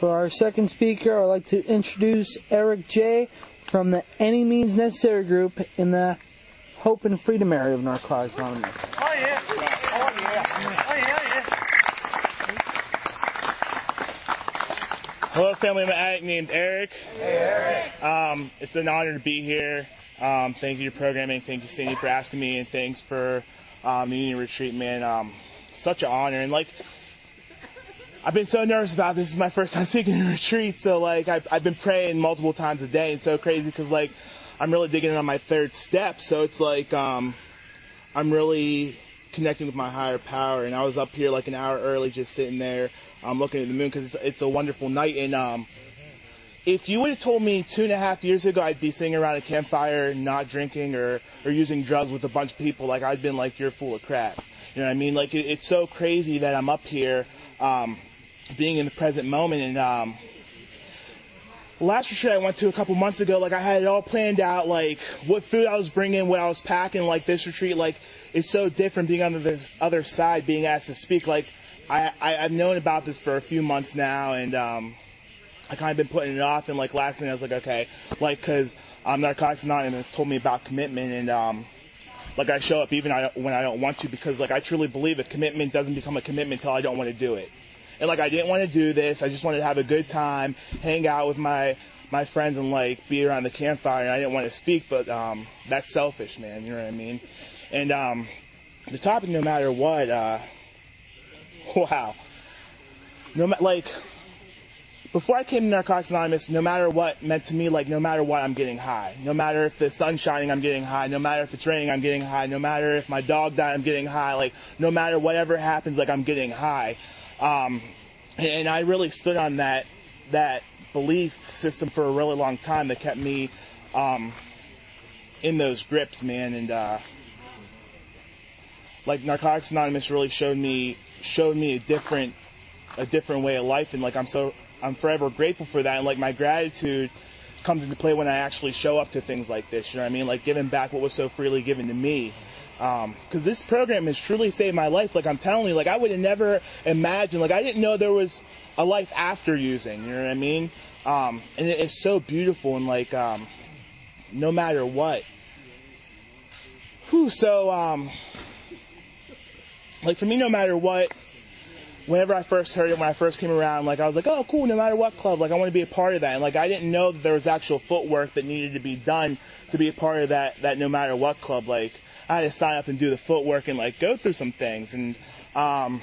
For our second speaker, I'd like to introduce Eric J. from the Any Means Necessary group in the Hope and Freedom area of Narcotics Anonymous. Oh yeah! Oh yeah! Oh yeah! Hello, family. I'm an addict named Eric. Hey, Eric. It's an honor to be here. Thank you for programming. Thank you, Sandy, for asking me, and thanks for the Union Retreat, man. Such an honor. And I've been so nervous about this. This is my first time speaking in retreat, so I've been praying multiple times a day. It's so crazy because I'm really digging in on my third step. So it's I'm really connecting with my higher power. And I was up here an hour early, just sitting there, looking at the moon because it's a wonderful night. And if you would have told me 2.5 years ago I'd be sitting around a campfire, not drinking or using drugs with a bunch of people, I'd been you're full of crap. You know what I mean? It's so crazy that I'm up here, being in the present moment. And last retreat I went to a couple months ago, I had it all planned out, what food I was bringing, what I was packing. This retreat, it's so different being on the other side, being asked to speak. I've known about this for a few months now, and I kind of been putting it off. And last minute I was okay, because Narcotics Anonymous told me about commitment, and I show up even when I don't want to, because I truly believe a commitment doesn't become a commitment until I don't want to do it. And I didn't want to do this. I just wanted to have a good time, hang out with my friends, and be around the campfire. And I didn't want to speak, but that's selfish, man. You know what I mean? And the topic, no matter what, wow. Before I came to Narcotics Anonymous, no matter what meant to me, no matter what, I'm getting high. No matter if the sun's shining, I'm getting high. No matter if it's raining, I'm getting high. No matter if my dog died, I'm getting high. No matter whatever happens, I'm getting high. And I really stood on that belief system for a really long time that kept me in those grips, man. And Narcotics Anonymous really showed me a different way of life, and I'm forever grateful for that. And my gratitude comes into play when I actually show up to things like this. You know what I mean? Giving back what was so freely given to me. Because this program has truly saved my life. I'm telling you, I would have never imagined. I didn't know there was a life after using. You know what I mean? And it's so beautiful, and no matter what. Whew, so for me, no matter what. Whenever I first heard it, when I first came around, I was oh, cool, no matter what club, I want to be a part of that. And I didn't know that there was actual footwork that needed to be done to be a part of that no matter what club. I had to sign up and do the footwork and go through some things. And I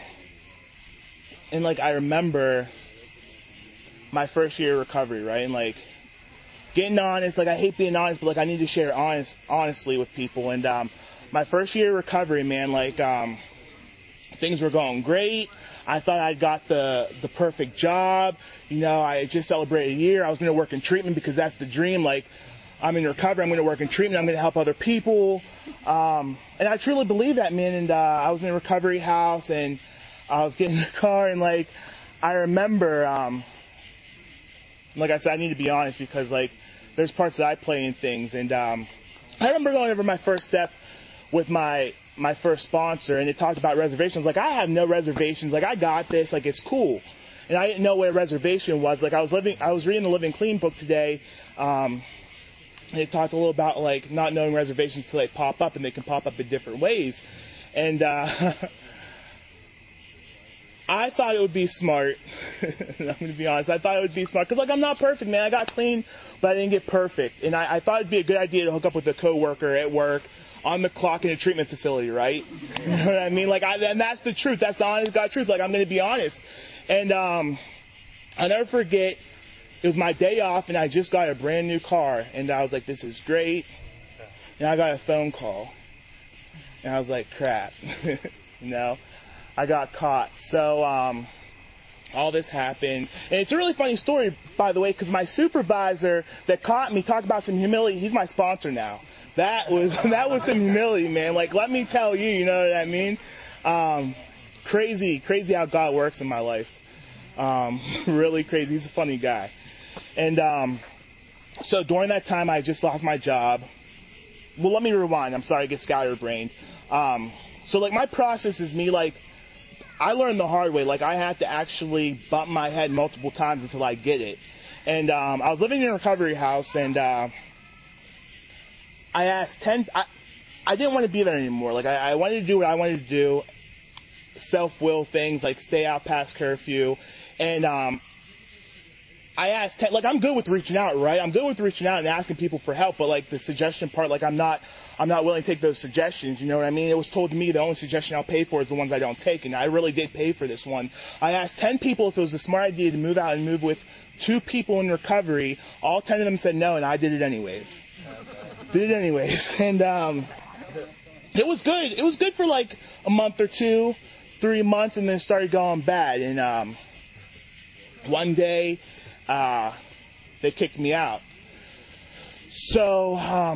remember my first year of recovery, right? And getting honest, I hate being honest, but I need to share honestly with people. And my first year of recovery, man, things were going great. I thought I'd got the perfect job. I just celebrated a year. I was going to work in treatment because that's the dream. I'm in recovery. I'm going to work in treatment. I'm going to help other people. And I truly believe that, man. And I was in a recovery house, and I was getting in the car, and I remember, I said, I need to be honest because there's parts that I play in things. And I remember going over my first step with my first sponsor, and it talked about reservations. I have no reservations. I got this. It's cool. And I didn't know what a reservation was. I was reading the Living Clean book today, and it talked a little about not knowing reservations until they pop up, and they can pop up in different ways. And I thought it would be smart. I'm going to be honest. I thought it would be smart because I'm not perfect, man. I got clean, but I didn't get perfect. And I thought it'd be a good idea to hook up with a coworker at work on the clock in a treatment facility, right? You know what I mean? And that's the truth. That's the honest God truth. I'm going to be honest. And I'll never forget, it was my day off, and I just got a brand new car, and I was this is great. And I got a phone call, and I was crap. I got caught. So all this happened, and it's a really funny story, by the way, because my supervisor that caught me talked about some humility. He's my sponsor now. That was some humility, man. Let me tell you, you know what I mean? Crazy how God works in my life. Really crazy. He's a funny guy. And so during that time, I just lost my job. Well, let me rewind. I'm sorry, I get scatterbrained. So my process is me I learned the hard way. Like, I had to actually bump my head multiple times until I get it. And I was living in a recovery house, and I asked 10... I didn't want to be there anymore. Like, I wanted to do what I wanted to do, self-will things, like stay out past curfew. And I asked 10... Like, I'm good with reaching out, right? I'm good with reaching out and asking people for help, but, like, the suggestion part, like, I'm not willing to take those suggestions, you know what I mean? It was told to me the only suggestion I'll pay for is the ones I don't take, and I really did pay for this one. I asked 10 people if it was a smart idea to move out and move with 2 people in recovery. All 10 of them said no, and I did it anyways. And it was good. It was good for like a month or 2, 3 months, and then it started going bad. And one day, they kicked me out. So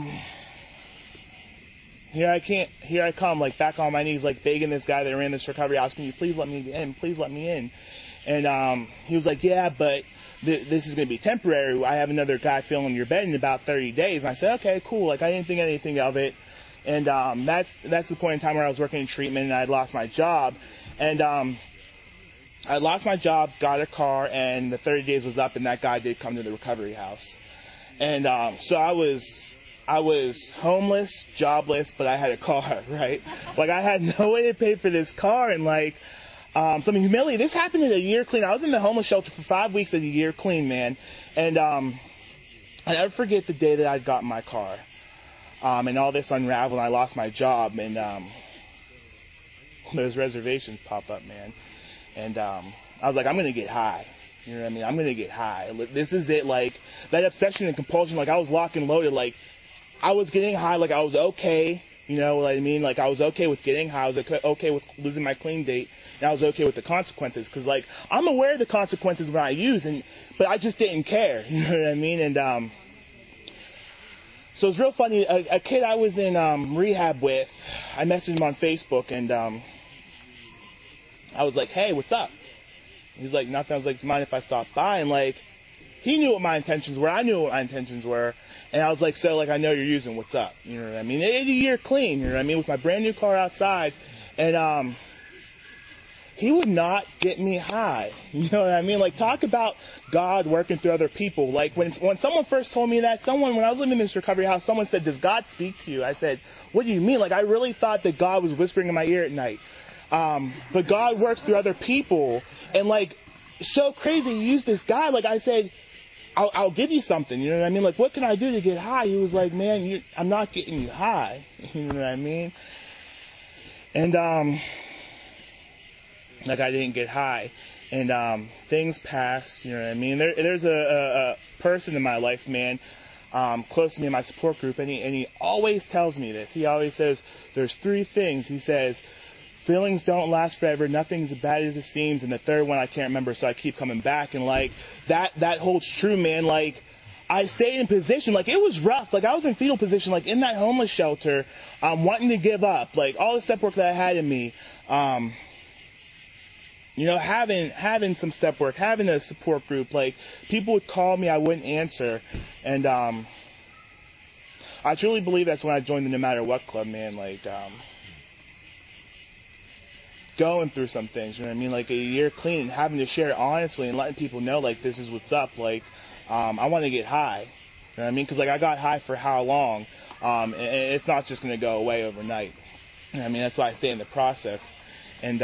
here I come, like back on my knees, like begging this guy that ran this recovery house, can you please let me in? Please let me in. And he was like, yeah, but this is going to be temporary. I have another guy filling your bed in about 30 days. And I said, okay, cool. Like, I didn't think anything of it. And that's the point in time where I was working in treatment and I'd lost my job. And I lost my job, got a car, and the 30 days was up, and that guy did come to the recovery house. And so I was homeless, jobless, but I had a car, right? Like, I had no way to pay for this car, and like, something humiliating. This happened at a year clean. I was in the homeless shelter for 5 weeks at a year clean, man. And I never forget the day that I got in my car. And all this unraveled, and I lost my job, and those reservations pop up, man. And I was like, I'm going to get high. You know what I mean? I'm going to get high. This is it. Like, that obsession and compulsion, like, I was locked and loaded. Like, I was getting high. Like, I was okay. You know what I mean? Like, I was okay with getting high. I was okay with losing my clean date. And I was okay with the consequences. Because, like, I'm aware of the consequences when I use, but I just didn't care. You know what I mean? And so it's real funny. A kid I was in rehab with, I messaged him on Facebook, and I was like, hey, what's up? He's like, nothing. I was like, do you mind if I stop by? And, like, he knew what my intentions were. I knew what my intentions were. And I was like, so, like, I know you're using what's up. You know what I mean? It's a year clean, you know what I mean, with my brand new car outside. And he would not get me high. You know what I mean? Like, talk about God working through other people. Like, when someone first told me that, when I was living in this recovery house, someone said, does God speak to you? I said, what do you mean? Like, I really thought that God was whispering in my ear at night. But God works through other people. And, like, so crazy, he used this guy. Like, I said, I'll give you something. You know what I mean? Like, what can I do to get high? He was like, man, I'm not getting you high. You know what I mean? And, like, I didn't get high. And things passed, you know what I mean? There's a person in my life, man, close to me in my support group, and he always tells me this. He always says, there's 3 things. He says, feelings don't last forever, nothing's as bad as it seems, and the third one I can't remember, so I keep coming back. And, like, that holds true, man. Like, I stayed in position. Like, it was rough. Like, I was in fetal position, like, in that homeless shelter, wanting to give up. Like, all the step work that I had in me, you know, having some step work, having a support group. Like, people would call me, I wouldn't answer. And I truly believe that's when I joined the No Matter What Club, man. Like, going through some things, you know what I mean? Like, a year clean and having to share it honestly and letting people know, like, this is what's up. Like, I want to get high. You know what I mean? Because, like, I got high for how long? And it's not just going to go away overnight. You know what I mean? That's why I stay in the process. And,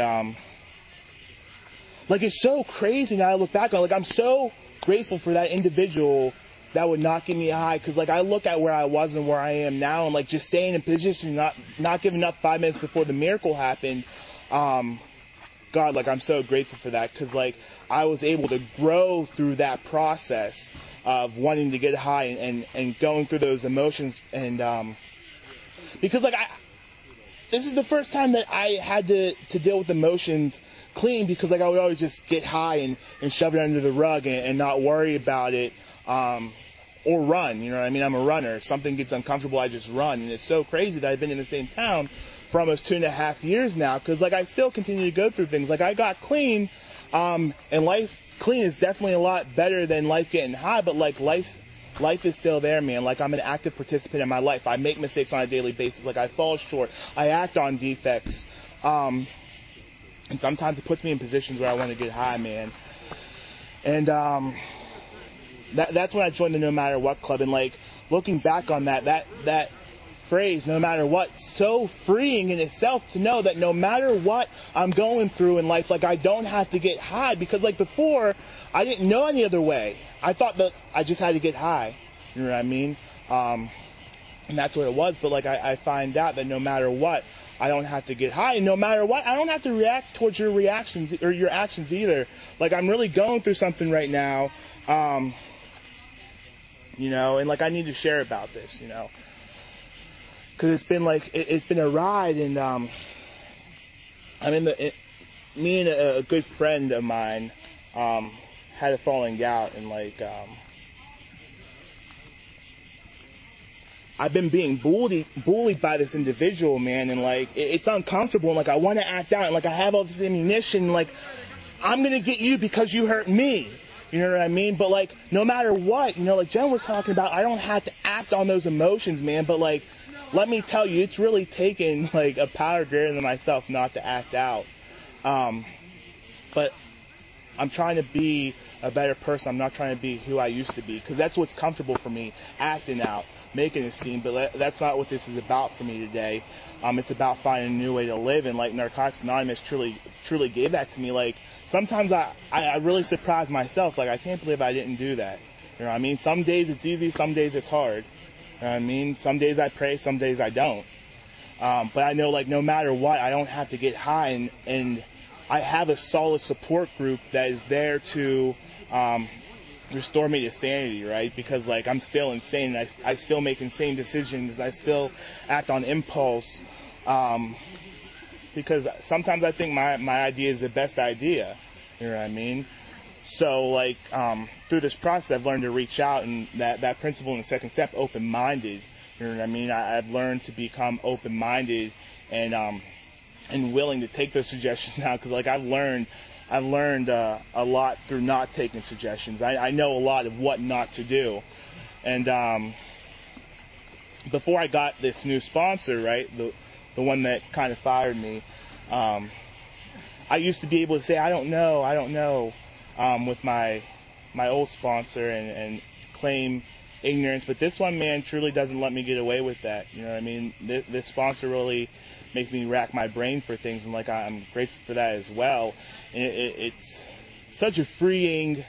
like, it's so crazy now I look back on it. Like, I'm so grateful for that individual that would not get me high. Because, like, I look at where I was and where I am now, and, like, just staying in position, not giving up 5 minutes before the miracle happened. God, like, I'm so grateful for that. Because, like, I was able to grow through that process of wanting to get high and going through those emotions. And because, like, this is the first time that I had to deal with emotions clean, because, like, I would always just get high and shove it under the rug and not worry about it, or run. You know what I mean? I'm a runner. If something gets uncomfortable, I just run. And it's so crazy that I've been in the same town for almost 2.5 years now, because, like, I still continue to go through things. Like, I got clean, and life clean is definitely a lot better than life getting high, but, like, life is still there, man. Like, I'm an active participant in my life. I make mistakes on a daily basis. Like, I fall short. I act on defects. And sometimes it puts me in positions where I want to get high, man. And that's when I joined the No Matter What Club. And like looking back on that phrase, no matter what, so freeing in itself to know that no matter what I'm going through in life, like I don't have to get high. Because like before, I didn't know any other way. I thought that I just had to get high. You know what I mean? And that's what it was. But like I find out that no matter what, I don't have to get high. And no matter what, I don't have to react towards your reactions or your actions either. Like I'm really going through something right now, you know, and like I need to share about this, you know. Because it's been like, it's been a ride, and me and a good friend of mine had a falling out, and like, I've been being bullied by this individual, man, and like, it's uncomfortable, and like, I want to act out, and like, I have all this ammunition, and like, I'm going to get you because you hurt me. You know what I mean? But like, no matter what, you know, like Jen was talking about, I don't have to act on those emotions, man, but like, let me tell you, it's really taken like a power greater than myself not to act out. But I'm trying to be a better person. I'm not trying to be who I used to be, because that's what's comfortable for me, acting out, making a scene. But that's not what this is about for me today. It's about finding a new way to live, and like Narcotics Anonymous truly gave that to me. Like sometimes I really surprise myself. Like I can't believe I didn't do that. You know what I mean? Some days it's easy, some days it's hard. You know what I mean? Some days I pray, some days I don't. But I know, like, no matter what, I don't have to get high, and I have a solid support group that is there to restore me to sanity, right? Because, like, I'm still insane, and I still make insane decisions. I still act on impulse. Because sometimes I think my idea is the best idea. You know what I mean? So, like, through this process, I've learned to reach out, and that principle in the second step, open-minded. You know what I mean? I've learned to become open-minded and willing to take those suggestions now, because, like, I've learned a lot through not taking suggestions. I know a lot of what not to do. And before I got this new sponsor, right, the one that kind of fired me, I used to be able to say, I don't know. With my old sponsor and claim ignorance, but this one, man, truly doesn't let me get away with that. You know what I mean? This sponsor really makes me rack my brain for things, and like I'm grateful for that as well. And it's such a freeing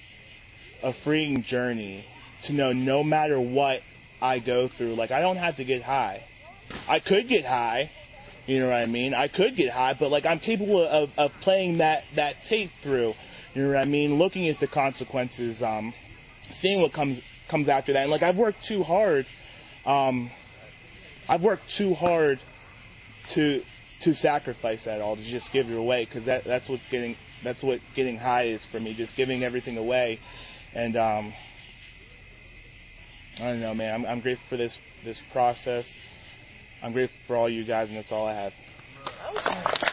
journey to know no matter what I go through, like I don't have to get high. I could get high. You know what I mean? I could get high, but like I'm capable of playing that tape through. You know what I mean? Looking at the consequences, seeing what comes after that. And like I've worked too hard. To sacrifice that all, to just give it away, because that's what getting high is for me, just giving everything away. And I don't know, man. I'm grateful for this process. I'm grateful for all you guys, and that's all I have.